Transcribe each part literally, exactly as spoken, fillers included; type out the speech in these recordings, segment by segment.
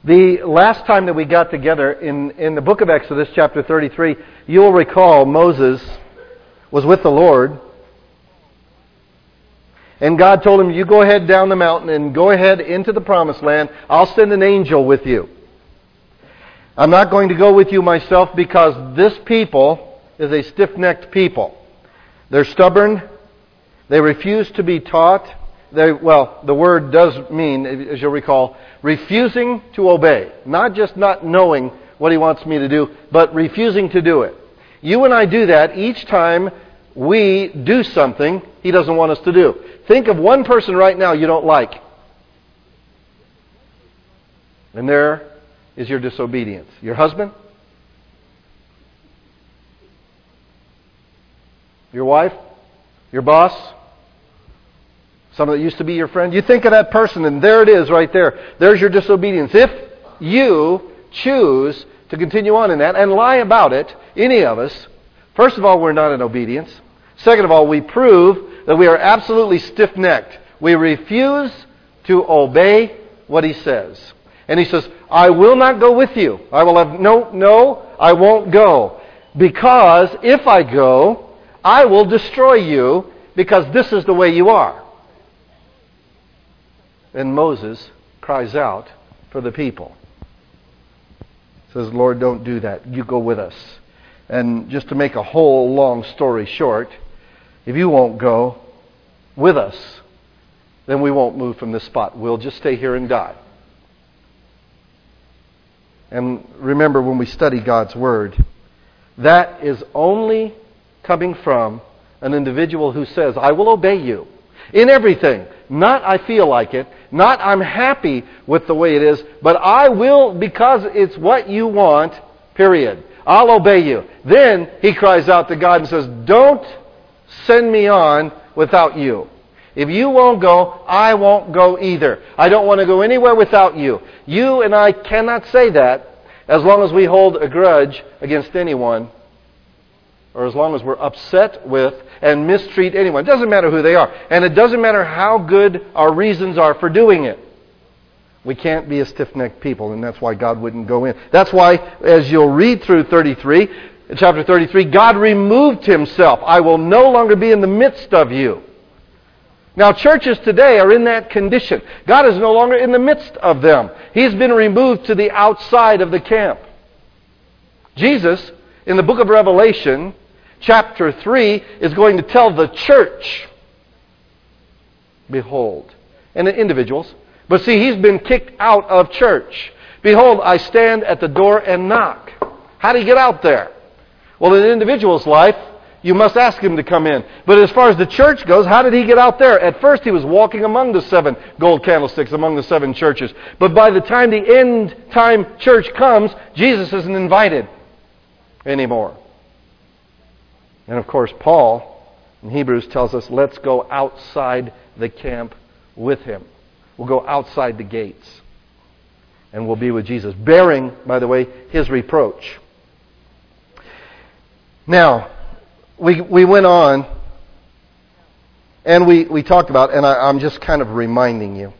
The last time that we got together in, in the book of Exodus, chapter thirty-three, you'll recall Moses was with the Lord. And God told him, you go ahead down the mountain and go ahead into the promised land. I'll send an angel with you. I'm not going to go with you myself because this people is a stiff-necked people. They're stubborn. They refuse to be taught. They, well, the word does mean, as you'll recall, refusing to obey. Not just not knowing what He wants me to do, but refusing to do it. You and I do that each time we do something He doesn't want us to do. Think of one person right now you don't like. And there is your disobedience. Your husband? Your wife? Your boss? Someone that used to be your friend? You think of that person and there it is right there. There's your disobedience. If you choose to continue on in that and lie about it, any of us, first of all, we're not in obedience. Second of all, we prove that we are absolutely stiff-necked. We refuse to obey what He says. And He says, I will not go with you. I will have no, no, I won't go. Because if I go, I will destroy you because this is the way you are. And Moses cries out for the people. Says, Lord, don't do that. You go with us. And just to make a whole long story short, if you won't go with us, then we won't move from this spot. We'll just stay here and die. And remember, when we study God's Word, that is only coming from an individual who says, I will obey you in everything. Not I feel like it. Not I'm happy with the way it is. But I will because it's what you want, period. I'll obey you. Then he cries out to God and says, don't send me on without you. If you won't go, I won't go either. I don't want to go anywhere without you. You and I cannot say that as long as we hold a grudge against anyone, or as long as we're upset with and mistreat anyone. It doesn't matter who they are. And it doesn't matter how good our reasons are for doing it. We can't be a stiff-necked people, and that's why God wouldn't go in. That's why, as you'll read through thirty-three, chapter thirty-three, God removed Himself. I will no longer be in the midst of you. Now, churches today are in that condition. God is no longer in the midst of them. He's been removed to the outside of the camp. Jesus, in the book of Revelation, chapter three, is going to tell the church, behold, and the individuals, but see, He's been kicked out of church. Behold, I stand at the door and knock. How do you get out there? Well, in an individual's life, you must ask him to come in. But as far as the church goes, how did He get out there? At first, He was walking among the seven gold candlesticks, among the seven churches. But by the time the end time church comes, Jesus isn't invited anymore. And of course, Paul in Hebrews tells us, let's go outside the camp with Him. We'll go outside the gates. And we'll be with Jesus, bearing, by the way, His reproach. Now, we we went on, and we, we talked about, and I, I'm just kind of reminding you.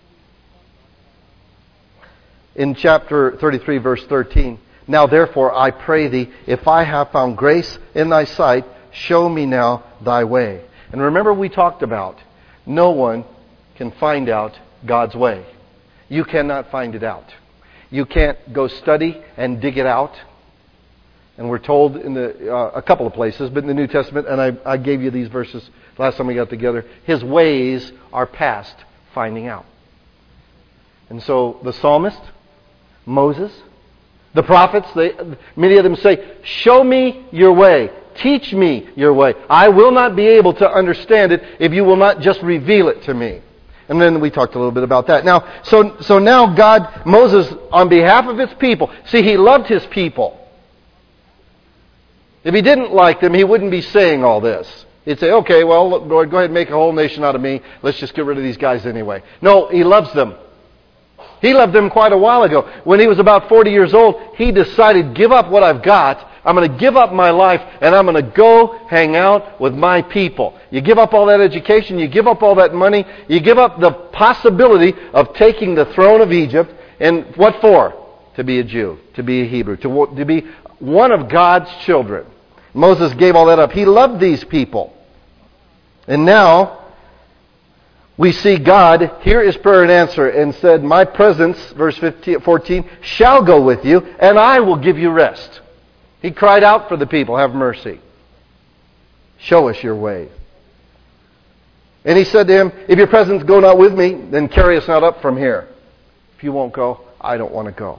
In chapter thirty-three, verse thirteen, now therefore I pray thee, if I have found grace in thy sight, show me now thy way. And remember we talked about, no one can find out God's way. You cannot find it out. You can't go study and dig it out. And we're told in the uh, a couple of places, but in the New Testament, and I, I gave you these verses last time we got together, His ways are past finding out. And so the psalmist, Moses, the prophets, they, many of them say, show me your way. Teach me your way. I will not be able to understand it if you will not just reveal it to me. And then we talked a little bit about that. Now, so so now God, Moses, on behalf of His people, see, he loved His people. If He didn't like them, He wouldn't be saying all this. He'd say, okay, well, Lord, go ahead and make a whole nation out of me. Let's just get rid of these guys anyway. No, He loves them. He loved them quite a while ago. When he was about forty years old, he decided, give up what I've got. I'm going to give up my life, and I'm going to go hang out with my people. You give up all that education, you give up all that money, you give up the possibility of taking the throne of Egypt, And what for? To be a Jew, to be a Hebrew, to, to be one of God's children. Moses gave all that up. He loved these people. And now we see God hear his prayer and answer and said, my presence, verse fifteen, fourteen, shall go with you, and I will give you rest. He cried out for the people, have mercy. Show us your way. And he said to him, if your presence go not with me, then carry us not up from here. If you won't go, I don't want to go.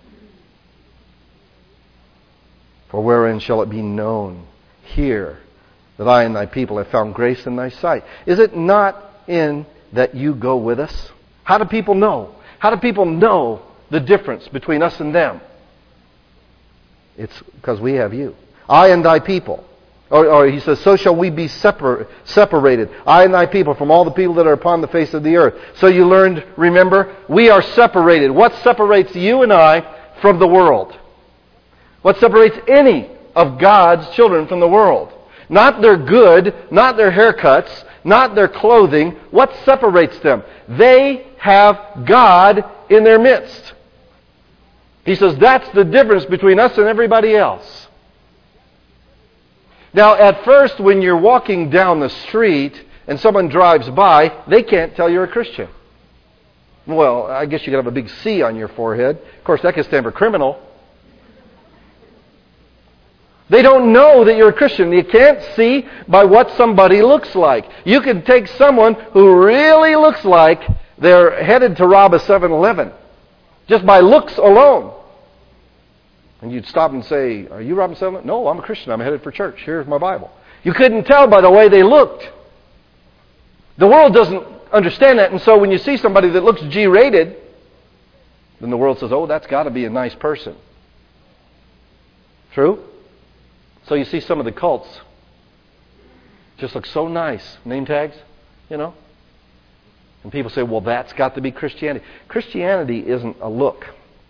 For wherein shall it be known here that I and thy people have found grace in thy sight? Is it not in that you go with us? How do people know? How do people know the difference between us and them? It's because we have you. I and thy people. Or, or he says, so shall we be separ- separated, I and thy people, from all the people that are upon the face of the earth. So you learned, remember, we are separated. What separates you and I from the world? What separates any of God's children from the world? Not their good, not their haircuts, not their clothing. What separates them? They have God in their midst. He says that's the difference between us and everybody else. Now, at first, when you're walking down the street and someone drives by, they can't tell you're a Christian. Well, I guess you could have a big C on your forehead. Of course, that could stand for criminal. They don't know that you're a Christian. You can't see by what somebody looks like. You can take someone who really looks like they're headed to rob a seven eleven just by looks alone. And you'd stop and say, are you robbing seven eleven? No, I'm a Christian. I'm headed for church. Here's my Bible. You couldn't tell by the way they looked. The world doesn't understand that. And so when you see somebody that looks G-rated, then the world says, oh, that's got to be a nice person. True? So you see some of the cults just look so nice. Name tags, you know. And people say, well, that's got to be Christianity. Christianity isn't a look.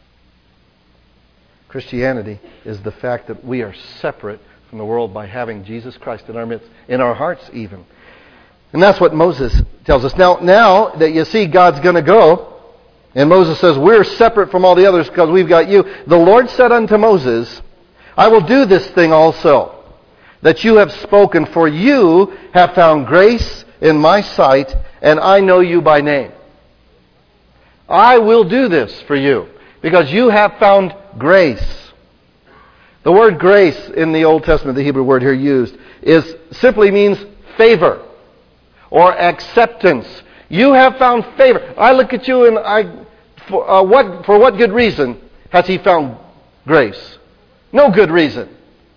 Christianity is the fact that we are separate from the world by having Jesus Christ in our midst, in our hearts even. And that's what Moses tells us. Now, now that you see God's going to go, and Moses says, we're separate from all the others because we've got you. The Lord said unto Moses, I will do this thing also, that you have spoken, for you have found grace in my sight, and I know you by name. I will do this for you, because you have found grace. The word grace in the Old Testament, the Hebrew word here used, is simply means favor or acceptance. You have found favor. I look at you and I, for, uh, what, for what good reason has he found grace? No good reason.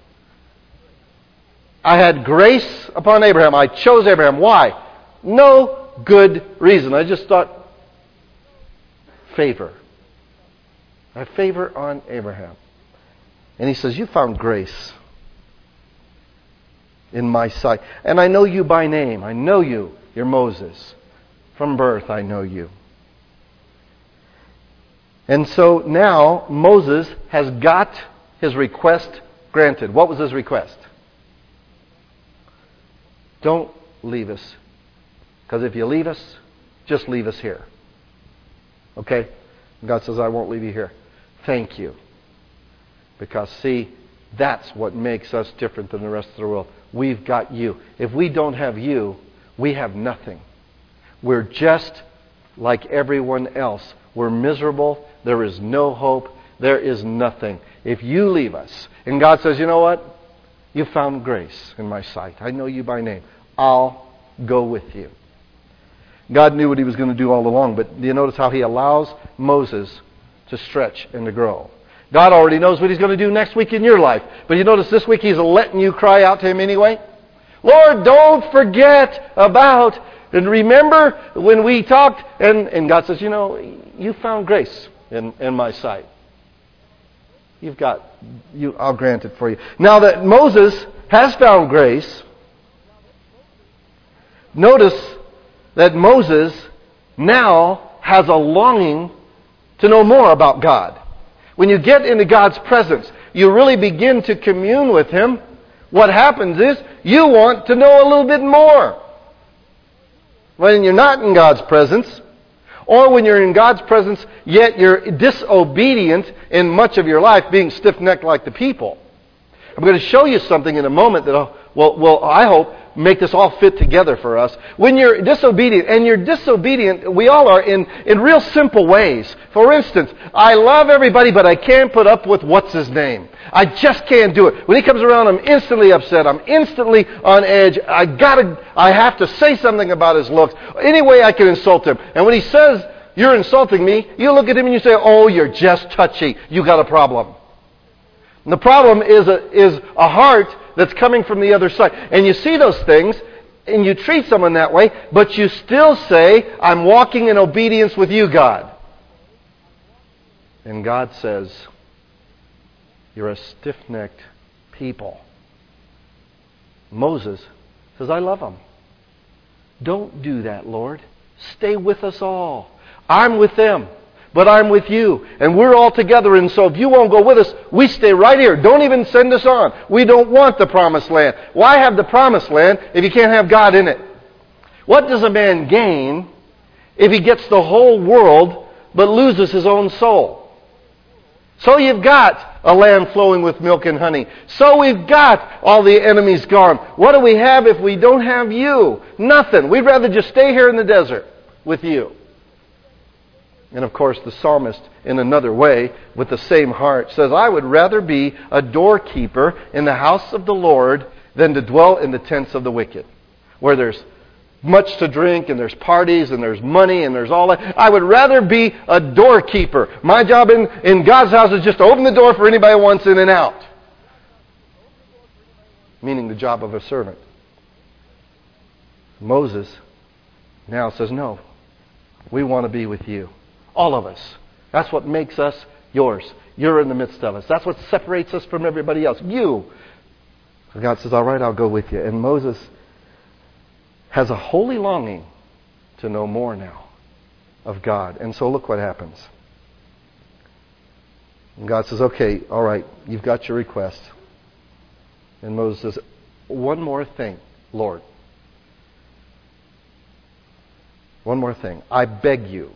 I had grace upon Abraham. I chose Abraham. Why? No good reason. I just thought favor. I have favor on Abraham. And he says, you found grace in my sight. And I know you by name. I know you. You're Moses. From birth I know you. And so now Moses has got his request granted. What was his request? Don't leave us. Because if you leave us, just leave us here. Okay? And God says, I won't leave you here. Thank you. Because, see, that's what makes us different than the rest of the world. We've got you. If we don't have you, we have nothing. We're just like everyone else. We're miserable. There is no hope. There is nothing. If you leave us, and God says, you know what? You found grace in my sight. I know you by name. I'll go with you. God knew what he was going to do all along, but do you notice how he allows Moses to stretch and to grow? God already knows what he's going to do next week in your life. But you notice this week he's letting you cry out to him anyway. Lord, don't forget about, and remember when we talked, and, and God says, you know, you found grace in, in my sight. You've got, you, I'll grant it for you. Now that Moses has found grace, notice that Moses now has a longing to know more about God. When you get into God's presence, you really begin to commune with him. What happens is you want to know a little bit more. When you're not in God's presence, Or when you're in God's presence, yet you're disobedient in much of your life, being stiff-necked like the people. I'm going to show you something in a moment that will, will, I hope, make this all fit together for us. When you're disobedient, and you're disobedient, we all are, in, in real simple ways. For instance, I love everybody, but I can't put up with what's his name. I just can't do it. When he comes around, I'm instantly upset. I'm instantly on edge. I gotta, I have to say something about his looks. Any way I can insult him. And when he says, "You're insulting me," you look at him and you say, "Oh, you're just touchy. You got a problem." And the problem is a, is a heart that's coming from the other side. And you see those things, and you treat someone that way, but you still say, "I'm walking in obedience with you, God." And God says, "You're a stiff-necked people." Moses says, "I love them. Don't do that, Lord. Stay with us all. I'm with them, but I'm with you. And we're all together, and so if you won't go with us, we stay right here. Don't even send us on. We don't want the promised land." Why have the promised land if you can't have God in it? What does a man gain if he gets the whole world but loses his own soul? So you've got a land flowing with milk and honey. So we've got all the enemies gone. What do we have if we don't have you? Nothing. We'd rather just stay here in the desert with you. And of course, the psalmist, in another way, with the same heart, says, "I would rather be a doorkeeper in the house of the Lord than to dwell in the tents of the wicked," where there's much to drink, and there's parties, and there's money, and there's all that. I would rather be a doorkeeper. My job in, in God's house is just to open the door for anybody who wants in and out. Meaning the job of a servant. Moses now says, "No, we want to be with you. All of us. That's what makes us yours. You're in the midst of us. That's what separates us from everybody else. You." And God says, "All right, I'll go with you." And Moses has a holy longing to know more now of God. And so look what happens. And God says, "Okay, all right, you've got your request." And Moses says, "One more thing, Lord. One more thing. I beg you.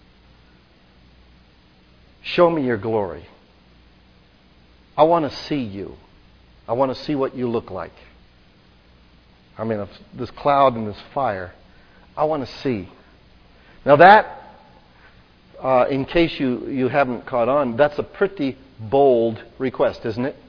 Show me your glory. I want to see you. I want to see what you look like. I mean, this cloud and this fire, I want to see." Now that, uh, in case you, you haven't caught on, that's a pretty bold request, isn't it?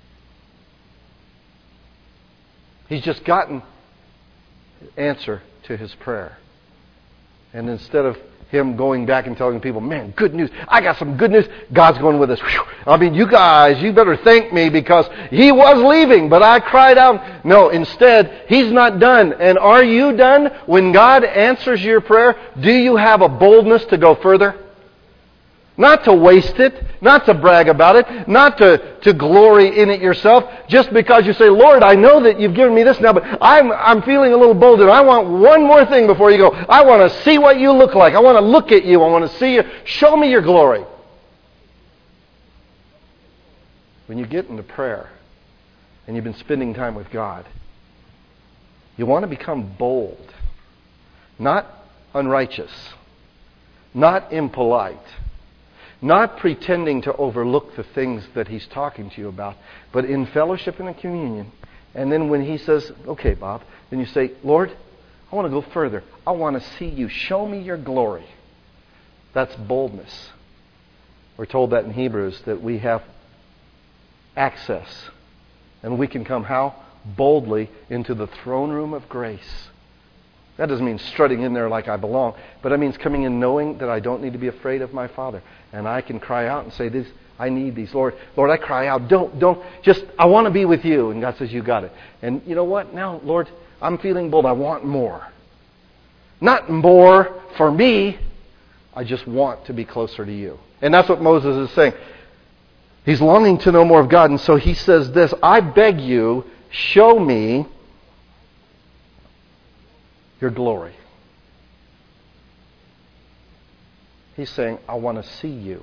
He's just gotten answer to his prayer. And instead of him going back and telling people, "Man, good news. I got some good news," God's going with us. Whew. I mean, you guys, you better thank me because he was leaving, but I cried out. No, instead, he's not done. And are you done? When God answers your prayer, do you have a boldness to go further? Not to waste it, not to brag about it, not to, to glory in it yourself, just because you say, "Lord, I know that you've given me this now, but I'm, I'm feeling a little bold, and I want one more thing before you go. I want to see what you look like. I want to look at you. I want to see you. Show me your glory." When you get into prayer, and you've been spending time with God, you want to become bold, not unrighteous, not impolite, not pretending to overlook the things that he's talking to you about, but in fellowship and in communion. And then when he says, "Okay, Bob," then you say, "Lord, I want to go further. I want to see you. Show me your glory." That's boldness. We're told that in Hebrews, that we have access. And we can come how? Boldly into the throne room of grace. That doesn't mean strutting in there like I belong, but it means coming in knowing that I don't need to be afraid of my Father. And I can cry out and say, "This, I need these. Lord, Lord, I cry out. Don't, don't, just, I want to be with you." And God says, "You got it." And you know what? Now, Lord, I'm feeling bold. I want more. Not more for me. I just want to be closer to you. And that's what Moses is saying. He's longing to know more of God. And so he says this, "I beg you, show me your glory." He's saying, "I want to see you."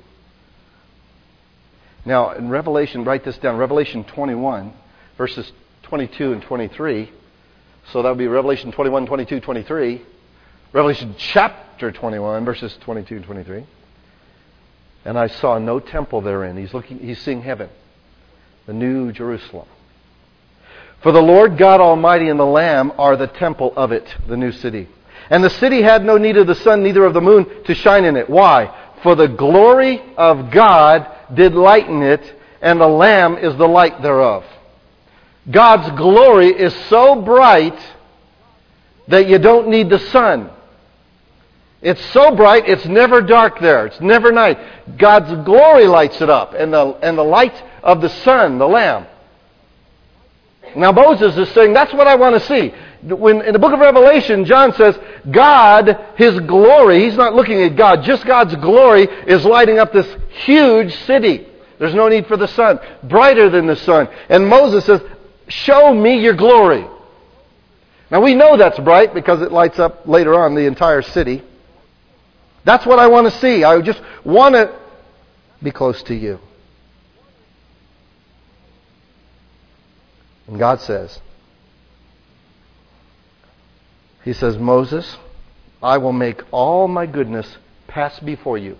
Now, in Revelation, write this down, Revelation twenty-one, verses twenty-two and twenty-three. So that would be Revelation twenty-one, twenty-two, twenty-three. Revelation chapter twenty-one, verses twenty-two and twenty-three. And I saw no temple therein. He's looking, he's seeing heaven, the new Jerusalem. For the Lord God Almighty and the Lamb are the temple of it, the new city. And the city had no need of the sun, neither of the moon, to shine in it. Why? For the glory of God did lighten it, and the Lamb is the light thereof. God's glory is so bright that you don't need the sun. It's so bright, it's never dark there. It's never night. God's glory lights it up, and the, and the light of the sun, the Lamb. Now Moses is saying, that's what I want to see. When in the book of Revelation, John says, God, His glory, he's not looking at God, just God's glory is lighting up this huge city. There's no need for the sun. Brighter than the sun. And Moses says, show me your glory. Now we know that's bright because it lights up later on the entire city. That's what I want to see. I just want to be close to you. And God says, He says, Moses, I will make all my goodness pass before you.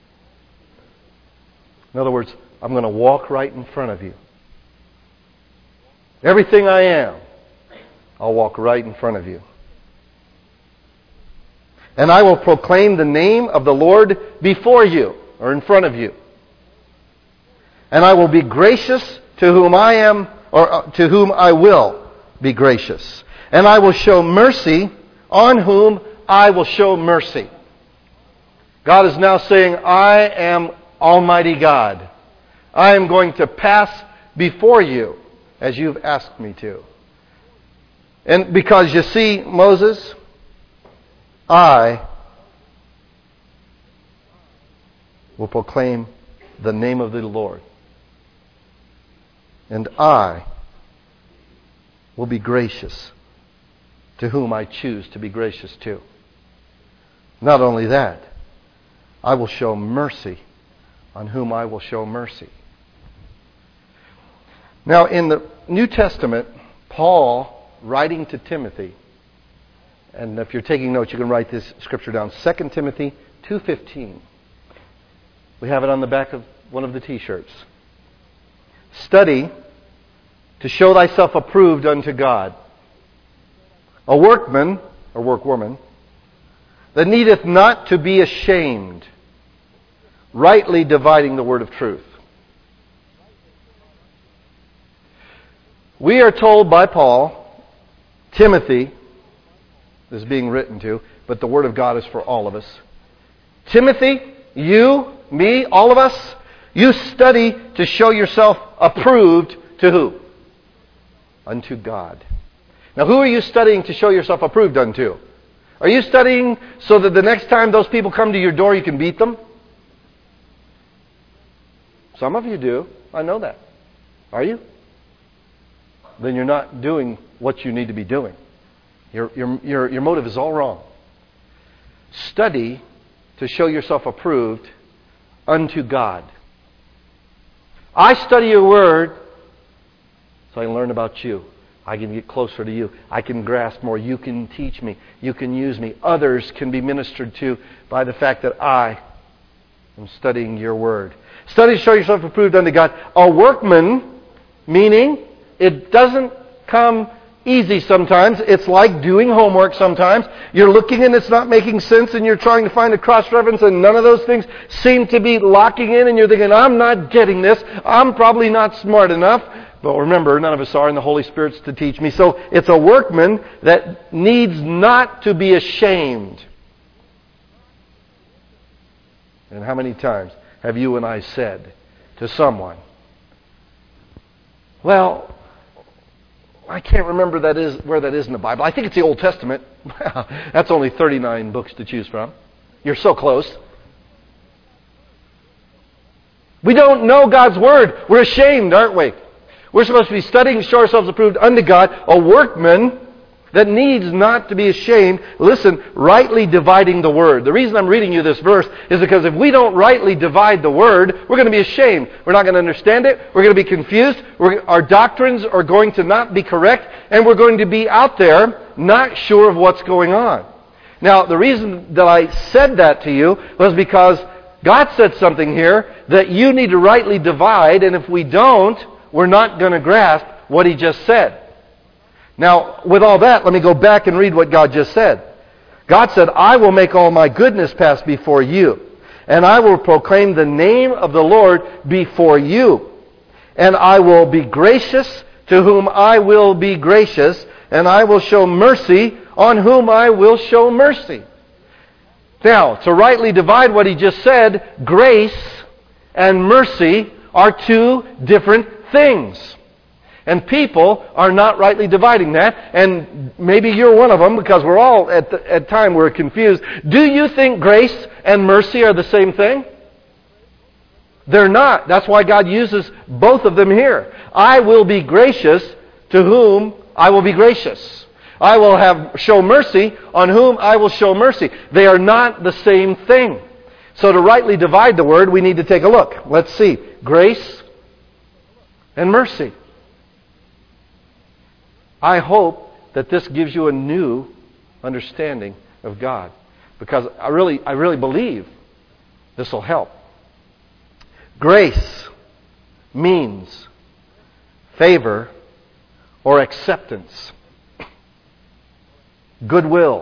In other words, I'm going to walk right in front of you. Everything I am, I'll walk right in front of you. And I will proclaim the name of the Lord before you, or in front of you. And I will be gracious to whom I am, or to whom I will be gracious. And I will show mercy on whom I will show mercy. God is now saying, I am Almighty God. I am going to pass before you as you've asked me to. And because you see, Moses, I will proclaim the name of the Lord. And I will be gracious to whom I choose to be gracious to. Not only that, I will show mercy on whom I will show mercy. Now, in the New Testament, Paul, writing to Timothy, and if you're taking notes, you can write this scripture down, Second Timothy two fifteen. We have it on the back of one of the T-shirts. Study to show thyself approved unto God, a workman, or workwoman, that needeth not to be ashamed, rightly dividing the word of truth. We are told by Paul, Timothy is being written to, but the word of God is for all of us. Timothy, you, me, all of us, you study to show yourself approved to who? Unto God. Now, who are you studying to show yourself approved unto? Are you studying so that the next time those people come to your door, you can beat them? Some of you do. I know that. Are you? Then you're not doing what you need to be doing. Your, your, your, your motive is all wrong. Study to show yourself approved unto God. I study your word so I can learn about you. I can get closer to you. I can grasp more. You can teach me. You can use me. Others can be ministered to by the fact that I am studying your word. Study to show yourself approved unto God. A workman, meaning it doesn't come easy sometimes. It's like doing homework sometimes. You're looking and it's not making sense and you're trying to find a cross-reference and none of those things seem to be locking in and you're thinking, I'm not getting this. I'm probably not smart enough. But remember, none of us are, and the Holy Spirit's to teach me. So it's a workman that needs not to be ashamed. And how many times have you and I said to someone, well, I can't remember that is where that is in the Bible. I think it's the Old Testament. That's only thirty-nine books to choose from. You're so close. We don't know God's Word. We're ashamed, aren't we? We're supposed to be studying to show ourselves approved unto God, a workman that needs not to be ashamed. Listen, rightly dividing the Word. The reason I'm reading you this verse is because if we don't rightly divide the Word, we're going to be ashamed. We're not going to understand it. We're going to be confused. We're, our doctrines are going to not be correct. And we're going to be out there not sure of what's going on. Now, the reason that I said that to you was because God said something here that you need to rightly divide, and if we don't, we're not going to grasp what He just said. Now, with all that, let me go back and read what God just said. God said, I will make all my goodness pass before you, and I will proclaim the name of the Lord before you. And I will be gracious to whom I will be gracious, and I will show mercy on whom I will show mercy. Now, to rightly divide what He just said, grace and mercy are two different things. And people are not rightly dividing that. And maybe you're one of them, because we're all, at the, at time, we're confused. Do you think grace and mercy are the same thing? They're not. That's why God uses both of them here. I will be gracious to whom I will be gracious. I will have show mercy on whom I will show mercy. They are not the same thing. So to rightly divide the word, we need to take a look. Let's see. Grace and mercy. I hope that this gives you a new understanding of God, because I really, I really believe this will help. Grace means favor or acceptance, goodwill,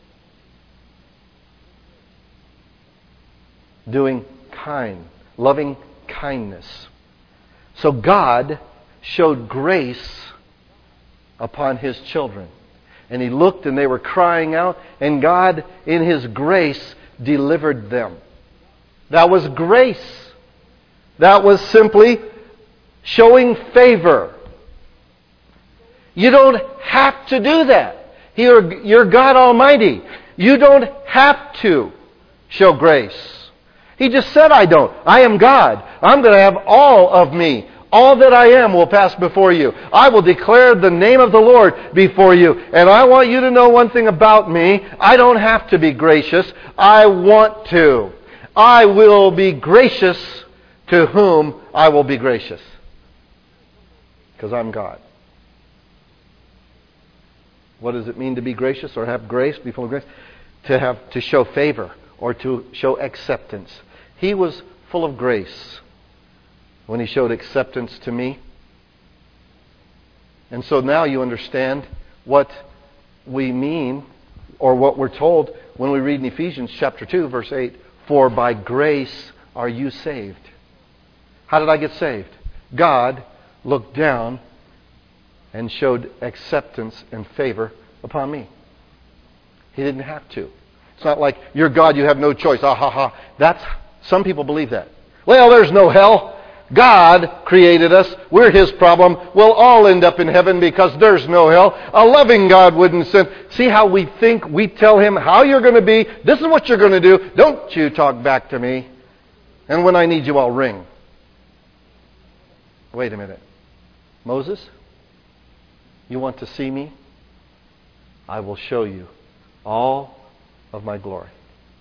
doing kind, loving kindness. So God showed grace upon His children. And He looked, and they were crying out, and God, in His grace, delivered them. That was grace. That was simply showing favor. You don't have to do that. You're, you're God Almighty. You don't have to show grace. He just said, I don't. I am God. I'm going to have all of me. All that I am will pass before you. I will declare the name of the Lord before you. And I want you to know one thing about me. I don't have to be gracious. I want to. I will be gracious to whom I will be gracious. Because I'm God. What does it mean to be gracious or have grace before grace? To have to show favor or to show acceptance. He was full of grace when He showed acceptance to me. And so now you understand what we mean, or what we're told when we read in Ephesians chapter two, verse eight, for by grace are you saved. How did I get saved? God looked down and showed acceptance and favor upon me. He didn't have to. It's not like, you're God, you have no choice. Ah, ha, ha. That's, some people believe that. Well, there's no hell. God created us. We're His problem. We'll all end up in heaven because there's no hell. A loving God wouldn't send. See how we think? We tell Him how you're going to be. This is what you're going to do. Don't you talk back to me. And when I need you, I'll ring. Wait a minute. Moses, you want to see me? I will show you all of my glory.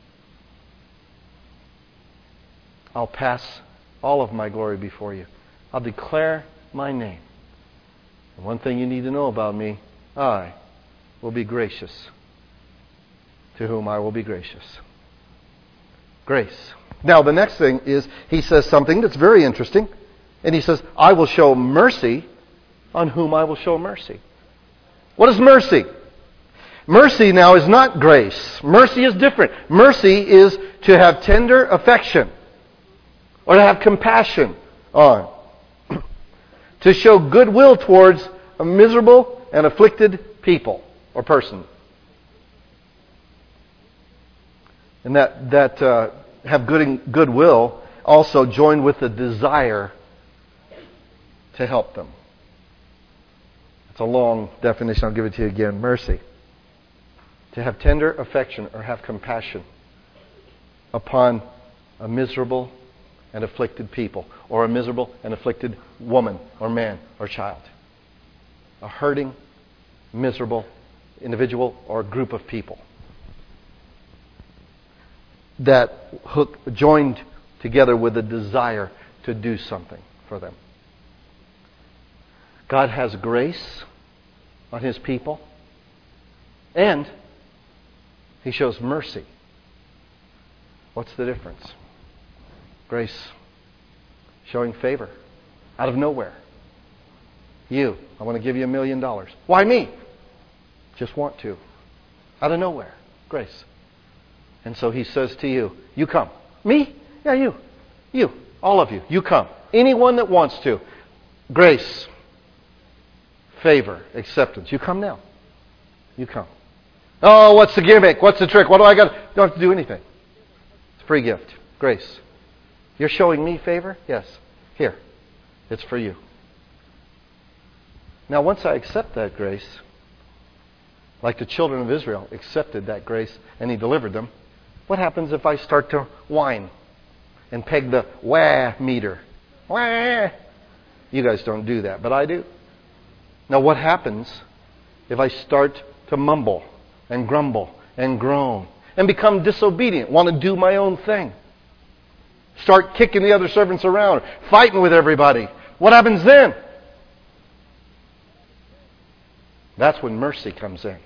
I'll pass all of my glory before you. I'll declare my name. And one thing you need to know about me, I will be gracious to whom I will be gracious. Grace. Now the next thing is, He says something that's very interesting. And He says, I will show mercy on whom I will show mercy. What is mercy? Mercy now is not grace. Mercy is different. Mercy is to have tender affection, or to have compassion on. To show goodwill towards a miserable and afflicted people or person. And that, that uh, have good goodwill also joined with the desire to help them. It's a long definition. I'll give it to you again. Mercy. To have tender affection or have compassion upon a miserable and afflicted people, or a miserable and afflicted woman or man or child. A hurting, miserable individual or group of people that hook, joined together with a desire to do something for them. God has grace on His people, and He shows mercy. What's the difference? Grace, showing favor out of nowhere. You, I want to give you a million dollars. Why me? Just want to. Out of nowhere. Grace. And so he says to you, you come. Me? Yeah, you. You. All of you. You come. Anyone that wants to. Grace. Favor. Acceptance. You come now. You come. Oh, what's the gimmick? What's the trick? What do I got? You don't have to do anything. It's a free gift. Grace. You're showing me favor? Yes. Here. It's for you. Now, once I accept that grace, like the children of Israel accepted that grace and He delivered them, what happens if I start to whine and peg the wah meter? Wah! You guys don't do that, but I do. Now, what happens if I start to mumble and grumble and groan and become disobedient, want to do my own thing? Start kicking the other servants around, fighting with everybody. What happens then? That's when mercy comes in.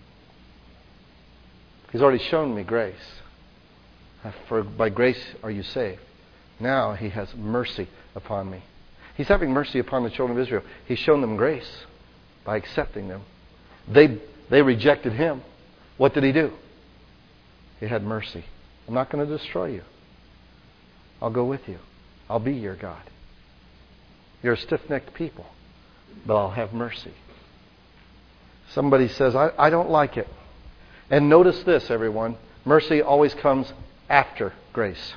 He's already shown me grace. For by grace are you saved. Now He has mercy upon me. He's having mercy upon the children of Israel. He's shown them grace by accepting them. They, they rejected Him. What did He do? He had mercy. I'm not going to destroy you. I'll go with you. I'll be your God. You're a stiff-necked people, but I'll have mercy. Somebody says, I, I don't like it. And notice this, everyone. Mercy always comes after grace.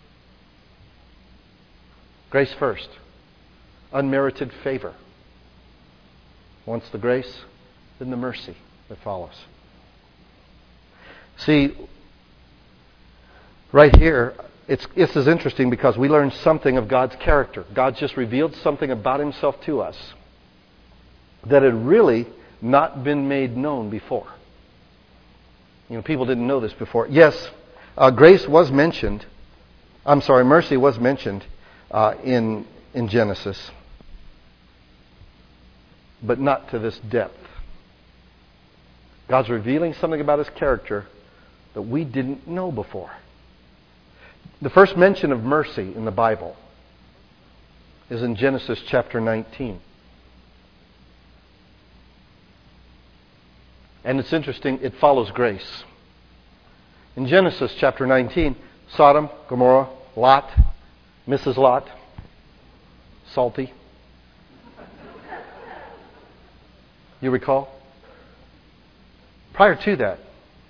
Grace first. Unmerited favor. Once the grace, then the mercy that follows. See, right here, it's, this is interesting because we learn something of God's character. God's just revealed something about Himself to us that had really not been made known before. You know, people didn't know this before. Yes, uh, grace was mentioned. I'm sorry, mercy was mentioned uh, in in Genesis, but not to this depth. God's revealing something about His character that we didn't know before. The first mention of mercy in the Bible is in Genesis chapter nineteen. And it's interesting, it follows grace. In Genesis chapter nineteen, Sodom, Gomorrah, Lot, Missus Lot, salty. You recall? Prior to that,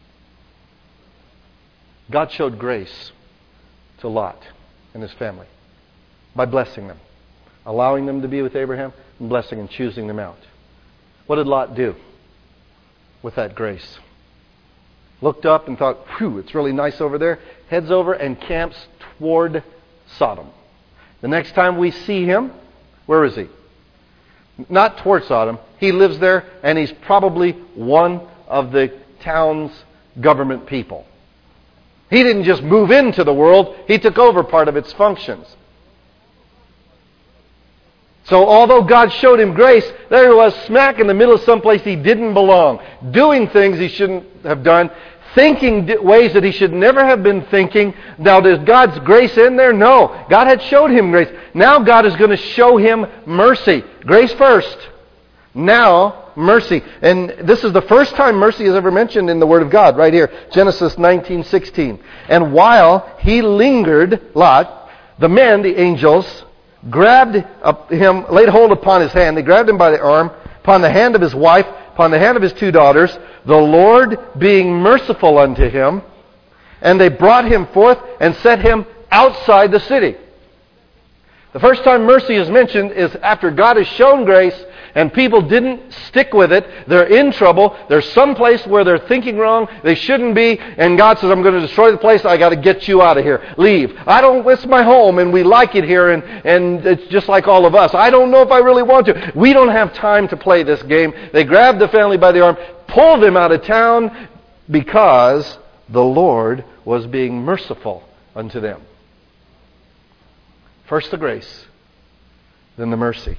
God showed grace to Lot and his family by blessing them, allowing them to be with Abraham, and blessing and choosing them out. What did Lot do with that grace? Looked up and thought, whew, it's really nice over there. Heads over and camps toward Sodom. The next time we see him, where is he? Not toward Sodom. He lives there, and he's probably one of the town's government people. He didn't just move into the world, he took over part of its functions. So although God showed him grace, there he was smack in the middle of someplace he didn't belong, doing things he shouldn't have done, thinking ways that he should never have been thinking. Now, does God's grace in there? No. God had showed him grace. Now God is going to show him mercy. Grace first. Now, mercy. And this is the first time mercy is ever mentioned in the Word of God, right here. Genesis nineteen sixteen. And while he lingered, Lot, the men, the angels, grabbed him, laid hold upon his hand. They grabbed him by the arm, upon the hand of his wife, upon the hand of his two daughters, the Lord being merciful unto him. And they brought him forth and set him outside the city. The first time mercy is mentioned is after God has shown grace and people didn't stick with it. They're in trouble. There's some place where they're thinking wrong. They shouldn't be. And God says, I'm going to destroy the place. I got to get you out of here. Leave. I don't, it's my home and we like it here and, and it's just like all of us. I don't know if I really want to. We don't have time to play this game. They grabbed the family by the arm, pulled them out of town because the Lord was being merciful unto them. First the grace, then the mercy.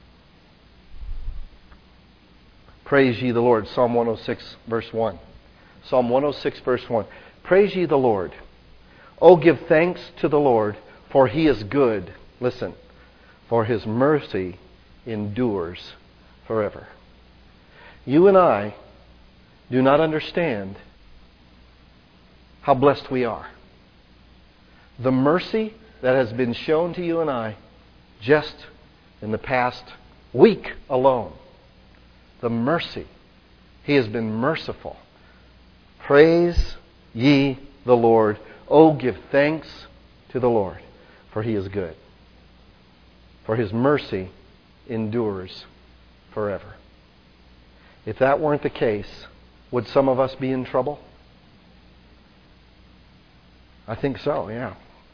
Praise ye the Lord. Psalm one oh six, verse one. Psalm one oh six, verse one. Praise ye the Lord. Oh, give thanks to the Lord, for He is good. Listen. For His mercy endures forever. You and I do not understand how blessed we are. The mercy that has been shown to you and I just in the past week alone. The mercy. He has been merciful. Praise ye the Lord. Oh, give thanks to the Lord, for He is good. For His mercy endures forever. If that weren't the case, would some of us be in trouble? I think so, yeah.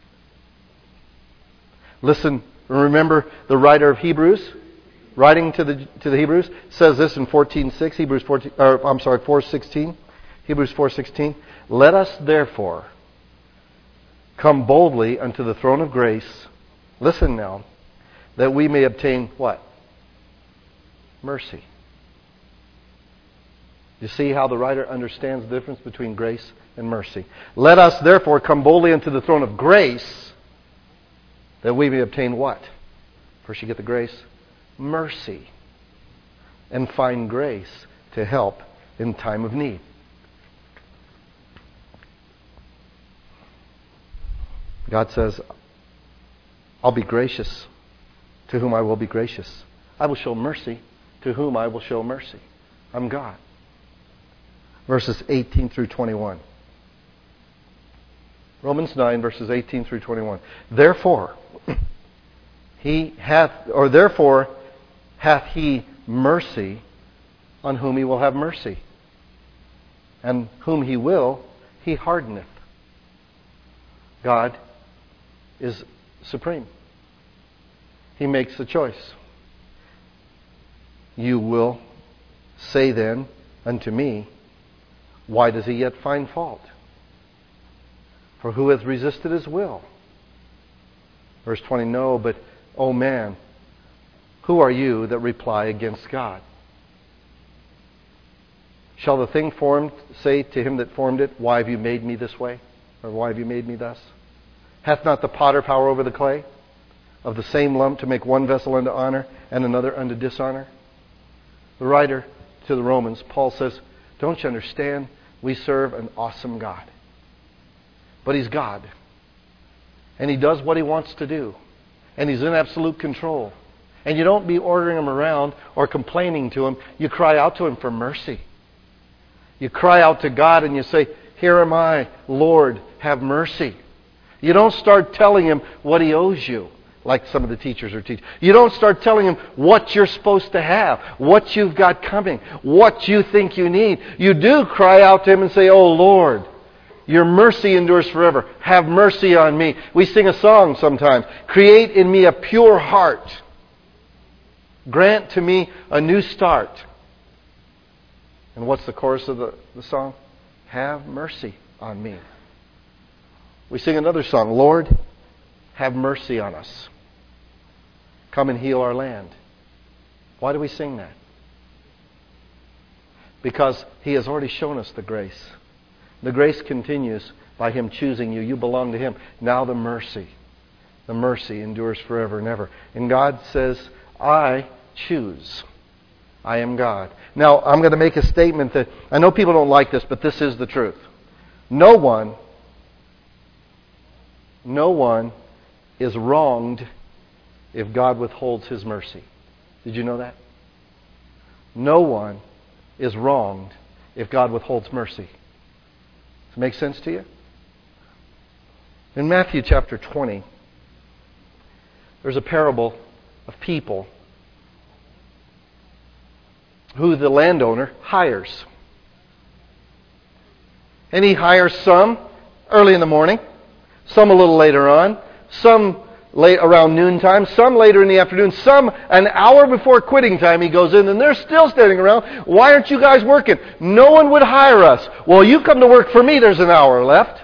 Listen, remember the writer of Hebrews, writing to the to the Hebrews, says this in fourteen six, Hebrews fourteen, or I'm sorry, four sixteen, Hebrews four sixteen. Let us therefore come boldly unto the throne of grace. Listen now, that we may obtain what? Mercy. You see how the writer understands the difference between grace and mercy. Let us therefore come boldly unto the throne of grace, that we may obtain what? First you get the grace, mercy, and find grace to help in time of need. God says, I'll be gracious to whom I will be gracious. I will show mercy to whom I will show mercy. I'm God. Verses eighteen through twenty-one. Romans nine, verses eighteen through twenty-one. Therefore, he hath, or therefore hath he mercy on whom he will have mercy, and whom he will, he hardeneth. God is supreme. He makes the choice. You will say then unto me, why does he yet find fault? For who hath resisted his will? Verse twenty, no, but, O man, who are you that reply against God? Shall the thing formed say to him that formed it, why have you made me this way? Or why have you made me thus? Hath not the potter power over the clay? Of the same lump to make one vessel unto honor and another unto dishonor? The writer to the Romans, Paul says, don't you understand? We serve an awesome God. But He's God. And He does what He wants to do. And He's in absolute control. And you don't be ordering Him around or complaining to Him. You cry out to Him for mercy. You cry out to God and you say, here am I, Lord, have mercy. You don't start telling Him what He owes you, like some of the teachers are teaching. You don't start telling Him what you're supposed to have, what you've got coming, what you think you need. You do cry out to Him and say, oh Lord, your mercy endures forever. Have mercy on me. We sing a song sometimes. Create in me a pure heart. Grant to me a new start. And what's the chorus of the, the song? Have mercy on me. We sing another song. Lord, have mercy on us. Come and heal our land. Why do we sing that? Because He has already shown us the grace. The grace continues by Him choosing you. You belong to Him. Now the mercy. The mercy endures forever and ever. And God says, I choose. I am God. Now, I'm going to make a statement that, I know people don't like this, but this is the truth. No one, no one is wronged if God withholds His mercy. Did you know that? No one is wronged if God withholds mercy. Does it make sense to you? In Matthew chapter twenty, there's a parable of people who the landowner hires. And he hires some early in the morning, some a little later on, some late around noontime, some later in the afternoon, some an hour before quitting time he goes in and they're still standing around. Why aren't you guys working? No one would hire us. Well, you come to work for me, there's an hour left.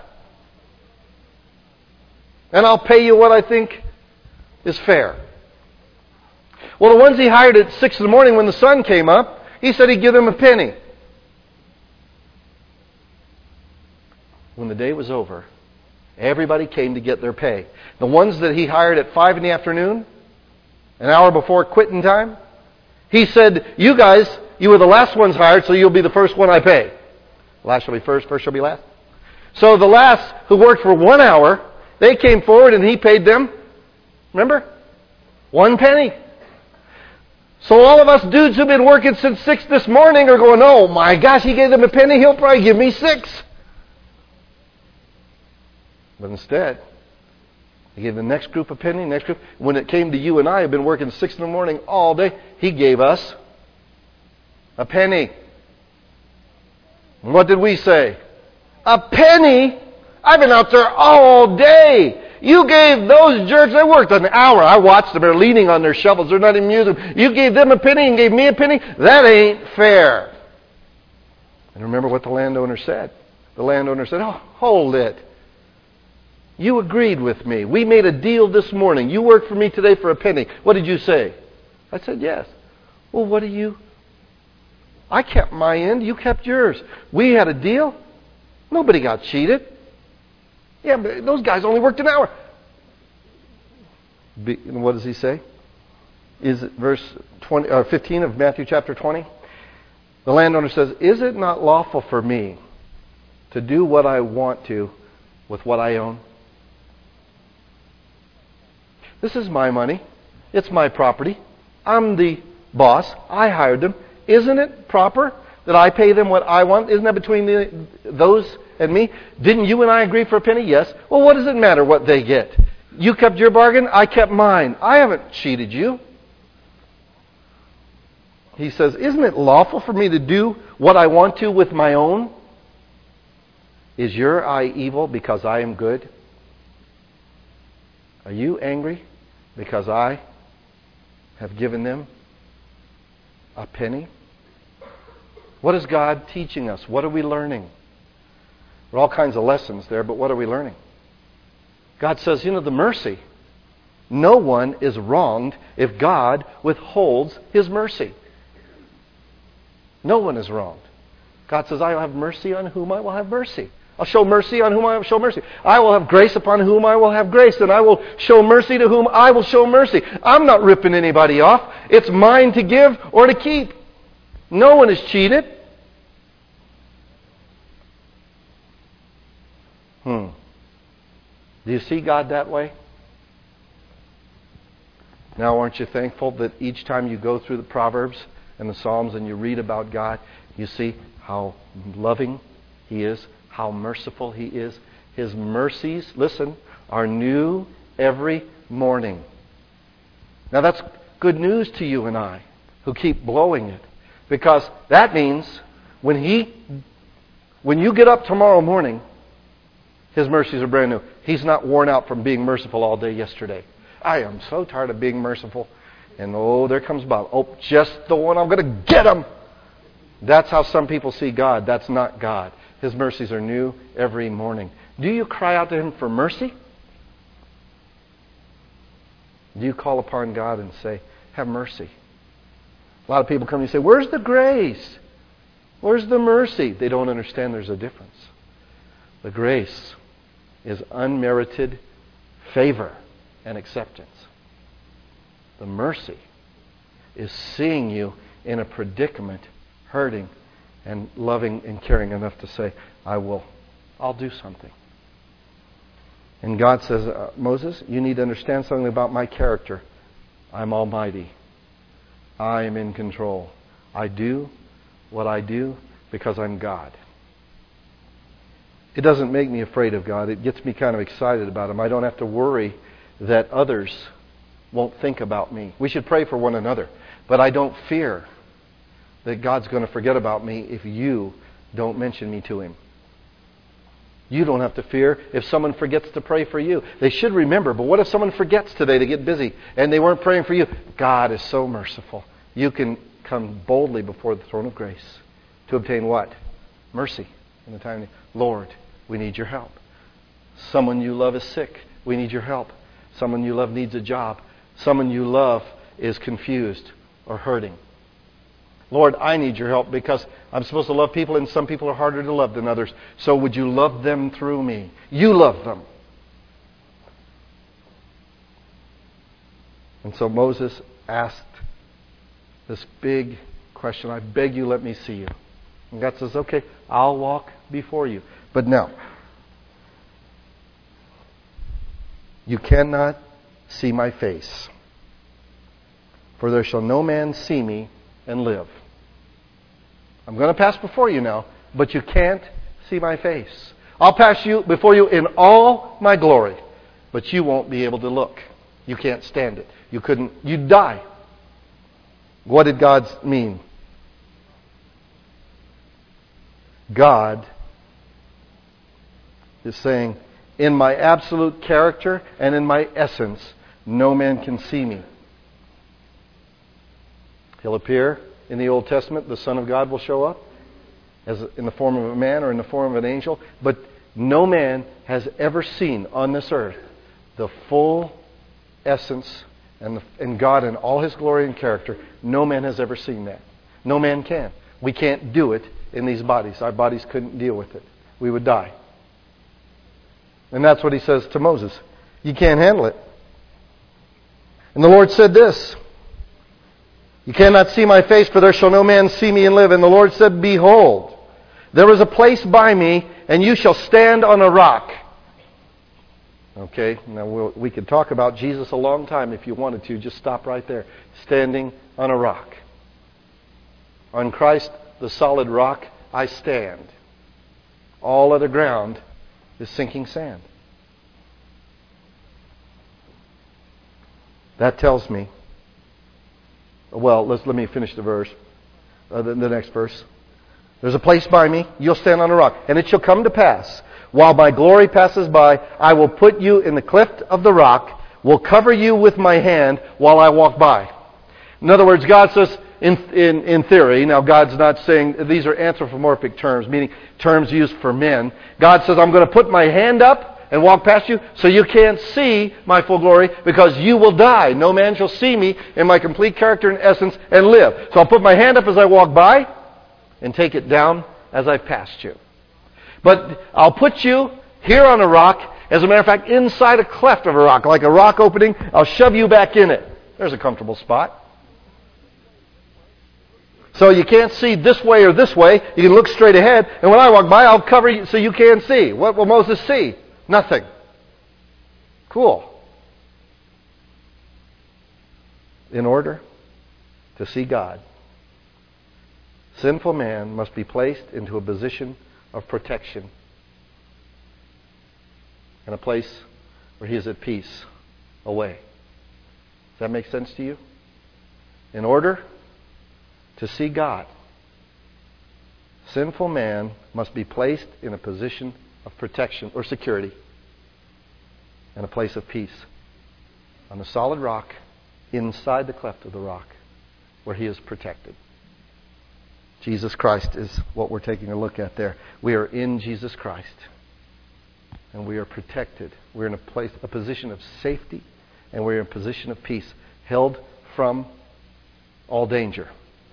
And I'll pay you what I think is fair. Well, the ones he hired at six in the morning when the sun came up, he said he'd give them a penny. when the day was over, everybody came to get their pay. The ones that he hired at five in the afternoon, an hour before quitting time, he said, you guys, you were the last ones hired, so you'll be the first one I pay. Last shall be first, first shall be last. So the last who worked for one hour, they came forward and he paid them, remember? One penny. So all of us dudes who've been working since six this morning are going, oh my gosh, he gave them a penny, he'll probably give me six. But instead, he gave the next group a penny, next group. When it came to you and I who've been working six in the morning all day, he gave us a penny. And what did we say? A penny? I've been out there all day. You gave those jerks, they worked an hour. I watched them. They're leaning on their shovels. They're not even using them. You gave them a penny and gave me a penny? That ain't fair. And remember what the landowner said. The landowner said, oh, hold it. You agreed with me. We made a deal this morning. You worked for me today for a penny. What did you say? I said, yes. Well, what do you... I kept my end. You kept yours. We had a deal. Nobody got cheated. Yeah, but those guys only worked an hour. Be, what does he say? Is it verse twenty, uh, fifteen of Matthew chapter twenty? The landowner says, is it not lawful for me to do what I want to with what I own? This is my money. It's my property. I'm the boss. I hired them. Isn't it proper that I pay them what I want? Isn't that between the, those and me? Didn't you and I agree for a penny? Yes. Well, what does it matter what they get? You kept your bargain. I kept mine. I haven't cheated you. He says, isn't it lawful for me to do what I want to with my own? Is your eye evil because I am good? Are you angry because I have given them a penny? What is God teaching us? What are we learning? There are all kinds of lessons there, but what are we learning? God says, you know, the mercy. No one is wronged if God withholds His mercy. No one is wronged. God says, I will have mercy on whom I will have mercy. I'll show mercy on whom I will show mercy. I will have grace upon whom I will have grace, and I will show mercy to whom I will show mercy. I'm not ripping anybody off. It's mine to give or to keep. No one is cheated. Hmm. Do you see God that way? Now, aren't you thankful that each time you go through the Proverbs and the Psalms and you read about God, you see how loving He is, how merciful He is. His mercies, listen, are new every morning. Now that's good news to you and I who keep blowing it. Because that means when He, when you get up tomorrow morning, His mercies are brand new. He's not worn out from being merciful all day yesterday. I am so tired of being merciful. And oh, there comes Bob. Oh, just the one, I'm going to get him. That's how some people see God. That's not God. His mercies are new every morning. Do you cry out to Him for mercy? Do you call upon God and say, have mercy? A lot of people come and say, where's the grace? Where's the mercy? They don't understand there's a difference. The grace is unmerited favor and acceptance. The mercy is seeing you in a predicament, hurting, and loving and caring enough to say, I will, I'll do something. And God says, uh, Moses, you need to understand something about my character. I'm almighty. I am in control. I do what I do because I'm God. It doesn't make me afraid of God. It gets me kind of excited about Him. I don't have to worry that others won't think about me. We should pray for one another. But I don't fear that God's going to forget about me if you don't mention me to Him. You don't have to fear if someone forgets to pray for you. They should remember, but what if someone forgets today to get busy and they weren't praying for you? God is so merciful. You can come boldly before the throne of grace to obtain what? Mercy in the time of need. Lord, we need your help. Someone you love is sick. We need your help. Someone you love needs a job. Someone you love is confused or hurting. Lord, I need your help because I'm supposed to love people and some people are harder to love than others. So would you love them through me? You love them. And so Moses asked this big question, I beg you, let me see you. And God says, okay, I'll walk before you. But now, you cannot see my face, for there shall no man see me and live. I'm going to pass before you now, but you can't see my face. I'll pass you before you in all my glory, but you won't be able to look. You can't stand it. You couldn't, you'd die. What did God mean? God is saying, in my absolute character and in my essence, no man can see me. He'll appear in the Old Testament. The Son of God will show up as in the form of a man or in the form of an angel. But no man has ever seen on this earth the full essence and, the, and God in all His glory and character. No man has ever seen that. No man can. We can't do it in these bodies. Our bodies couldn't deal with it. We would die. And that's what He says to Moses. You can't handle it. And the Lord said this, you cannot see my face, for there shall no man see me and live. And the Lord said, behold, there is a place by me, and you shall stand on a rock. Okay, now we'll, we could talk about Jesus a long time if you wanted to. Just stop right there. Standing on a rock. On Christ, the solid rock, I stand. All other ground is sinking sand. That tells me, well, let's, let me finish the verse, uh, the, the next verse. There's a place by me, you'll stand on a rock. And it shall come to pass, while my glory passes by, I will put you in the cleft of the rock, will cover you with my hand while I walk by. In other words, God says, in, in, in theory, now God's not saying, these are anthropomorphic terms, meaning terms used for men. God says, I'm going to put my hand up and walk past you so you can't see my full glory because you will die. No man shall see me in my complete character and essence and live. So I'll put my hand up as I walk by and take it down as I've passed you. But I'll put you here on a rock, as a matter of fact, inside a cleft of a rock, like a rock opening. I'll shove you back in it. There's a comfortable spot. So you can't see this way or this way. You can look straight ahead. And when I walk by, I'll cover you so you can't see. What will Moses see? Nothing. Cool. In order to see God, sinful man must be placed into a position of protection and a place where he is at peace away. Does that make sense to you? In order to see God, sinful man must be placed in a position of protection or security and a place of peace on the solid rock inside the cleft of the rock where he is protected. Jesus Christ is what we're taking a look at there. We are in Jesus Christ and we are protected. We're in a place, a position of safety, and we're in a position of peace, held from all danger.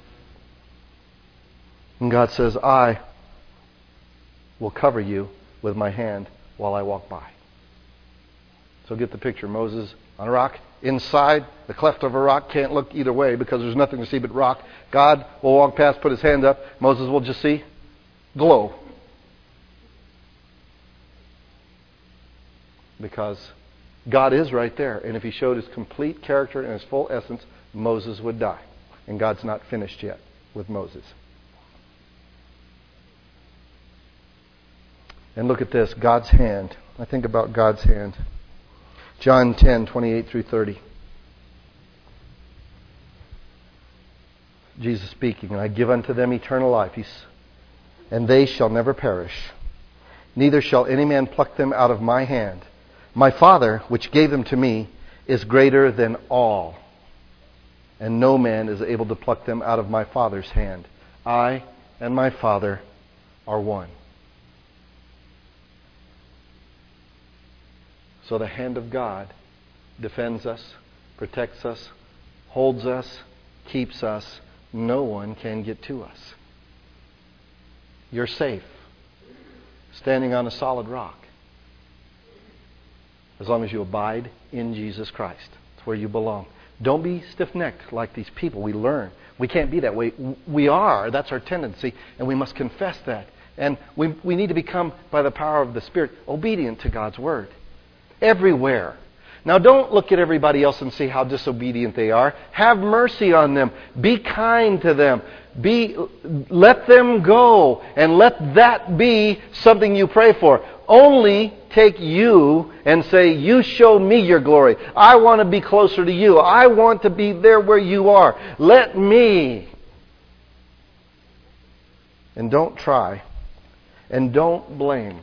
And God says, I will cover you with my hand while I walk by. So get the picture. Moses on a rock, inside the cleft of a rock, can't look either way because there's nothing to see but rock. God will walk past, put his hand up. Moses will just see glow. Because God is right there. And if he showed his complete character and his full essence, Moses would die. And God's not finished yet with Moses. And look at this, God's hand. I think about God's hand. John ten, twenty-eight through thirty. Jesus speaking, and I give unto them eternal life, and they shall never perish. Neither shall any man pluck them out of my hand. My Father, which gave them to me, is greater than all, and no man is able to pluck them out of my Father's hand. I and my Father are one. So the hand of God defends us, protects us, holds us, keeps us, no one can get to us. You're safe, standing on a solid rock, as long as you abide in Jesus Christ. It's where you belong. Don't be stiff-necked like these people. We learn. We can't be that way. We are. That's our tendency, and we must confess that. And we, we need to become, by the power of the Spirit, obedient to God's Word. Everywhere. Now, don't look at everybody else and see how disobedient they are. Have mercy on them. Be kind to them. Be, let them go. And let that be something you pray for. Only take you and say, you show me your glory. I want to be closer to you. I want to be there where you are. Let me. And don't try. And don't blame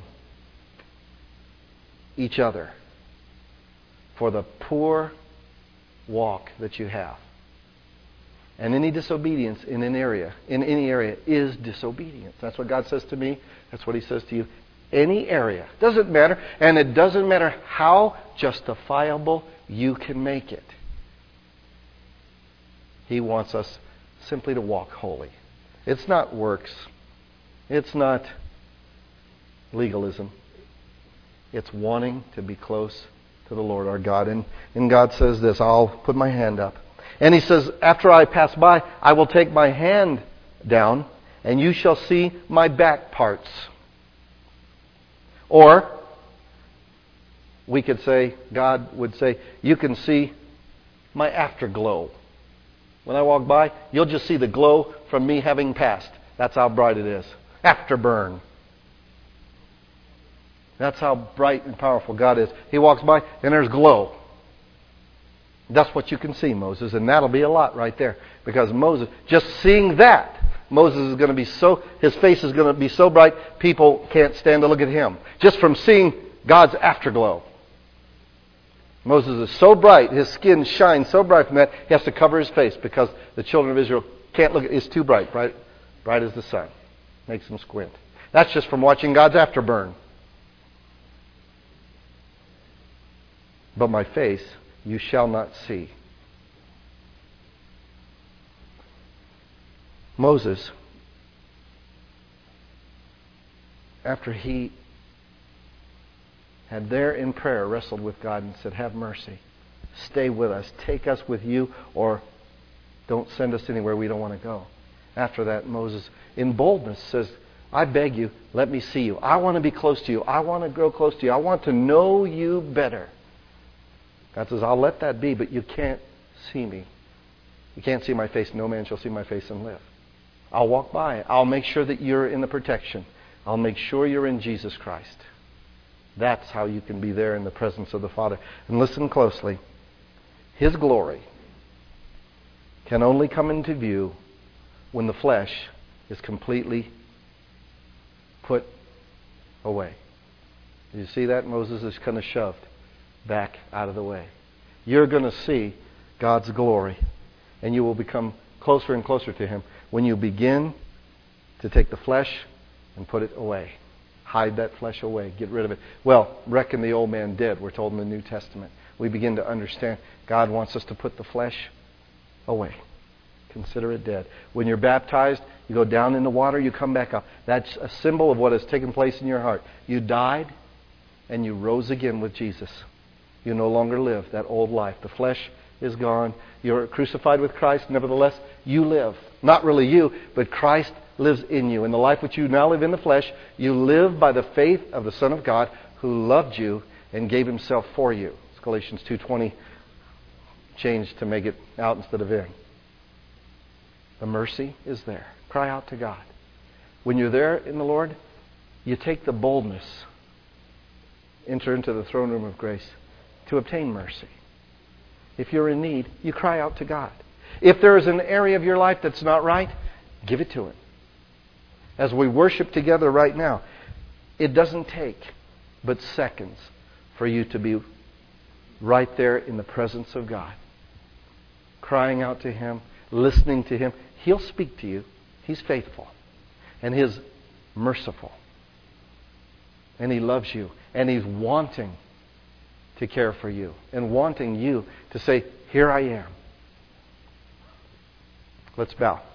each other for the poor walk that you have. And any disobedience in an area, in any area, is disobedience. That's what God says to me. That's what He says to you. Any area. Doesn't matter. And it doesn't matter how justifiable you can make it. He wants us simply to walk holy. It's not works. It's not legalism. It's wanting to be close to the Lord our God. And, and God says this. I'll put my hand up. And He says, after I pass by, I will take my hand down, and you shall see my back parts. Or, we could say, God would say, you can see my afterglow. When I walk by, you'll just see the glow from me having passed. That's how bright it is. Afterburn. That's how bright and powerful God is. He walks by, and there's glow. That's what you can see, Moses. And that'll be a lot right there. Because Moses, just seeing that, Moses is going to be so, his face is going to be so bright, people can't stand to look at him. Just from seeing God's afterglow. Moses is so bright, his skin shines so bright from that, he has to cover his face because the children of Israel can't look at it. It's too bright, bright, bright as the sun. Makes them squint. That's just from watching God's afterburn. But my face you shall not see. Moses, after he had there in prayer wrestled with God and said, have mercy, stay with us, take us with you, or don't send us anywhere we don't want to go. After that, Moses, in boldness, says, I beg you, let me see you. I want to be close to you. I want to grow close to you. I want to know you better. God says, I'll let that be, but you can't see me. You can't see my face. No man shall see my face and live. I'll walk by. I'll make sure that you're in the protection. I'll make sure you're in Jesus Christ. That's how you can be there in the presence of the Father. And listen closely. His glory can only come into view when the flesh is completely put away. Did you see that? Moses is kind of shoved back out of the way. You're going to see God's glory, and you will become closer and closer to Him when you begin to take the flesh and put it away. Hide that flesh away. Get rid of it. Well, reckon the old man dead, we're told in the New Testament. We begin to understand God wants us to put the flesh away. Consider it dead. When you're baptized, you go down in the water, you come back up. That's a symbol of what has taken place in your heart. You died and you rose again with Jesus. You no longer live that old life. The flesh is gone. You're crucified with Christ. Nevertheless, you live. Not really you, but Christ lives in you. In the life which you now live in the flesh, you live by the faith of the Son of God who loved you and gave Himself for you. It's Galatians two twenty changed to make it out instead of in. The mercy is there. Cry out to God. When you're there in the Lord, you take the boldness, enter into the throne room of grace to obtain mercy. If you're in need, you cry out to God. If there is an area of your life that's not right, give it to Him. As we worship together right now, it doesn't take but seconds for you to be right there in the presence of God. Crying out to Him, listening to Him. He'll speak to you. He's faithful. And He's merciful. And He loves you. And He's wanting to care for you. And wanting you to say, here I am. Let's bow.